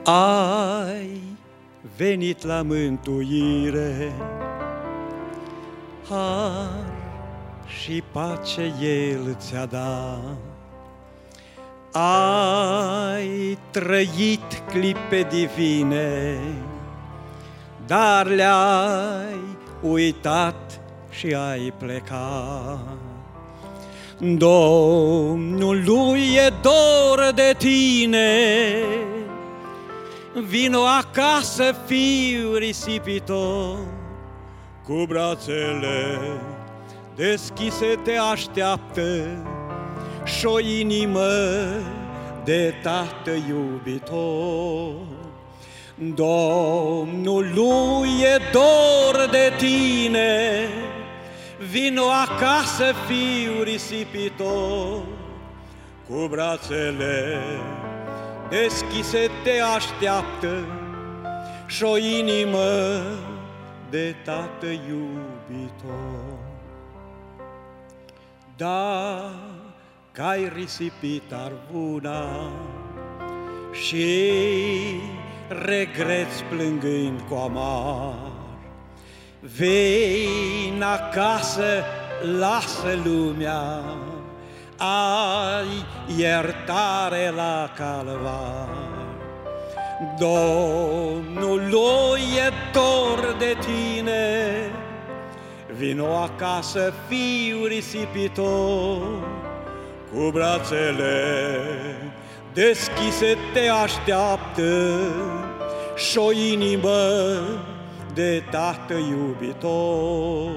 Ai venit la mântuire, har și pace El ți-a dat. Ai trăit clipe divine, dar le-ai uitat și ai plecat. Domnului e dor de tine, vino acasă, fiu risipitor, cu brațele deschise te așteaptă și o inimă de tată iubitor. Domnului e dor de tine, vino acasă, fiu risipitor, cu brațele deschise te așteaptă și o inimă de tată iubitor. Dacă ai risipit arvuna și regreți plângând cu amar, vin acasă, lasă lumea, ai iertare la calvar. Domnului e dor de tine, vino acasă, fiu risipitor, cu brațele deschise te așteaptă și o inimă de tată iubitor.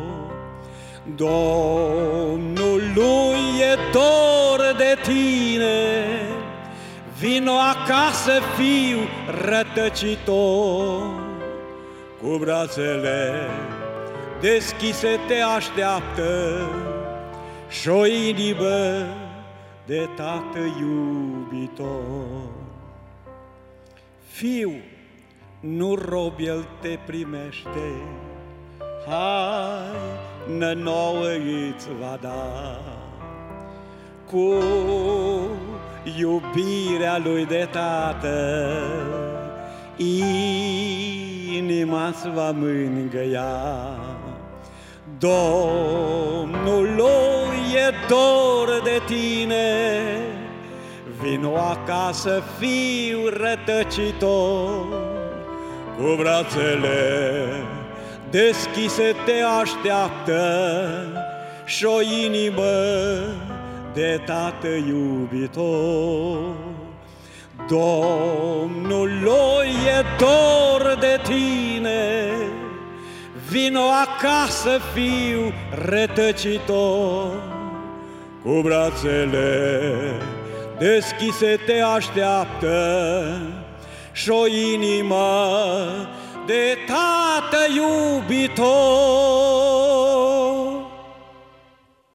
Domnului e dor de tine, vino acasă, fiu rătăcitor, cu brațele deschise te așteaptă și o inimă de tată iubitor. Fiu, nu rob, El te primește, haină nouă îți va da. Cu iubirea Lui de tată, inima-ți va mângâia. Domnului e dor de tine, vino acasă, fiu rătăcitor, cu brațele deschise te așteaptă și o inimă de tată iubitor. Domnului e dor de tine, vino acasă, fiu rătăcitor, cu brațele deschise te așteaptă și o inimă de tată iubitor.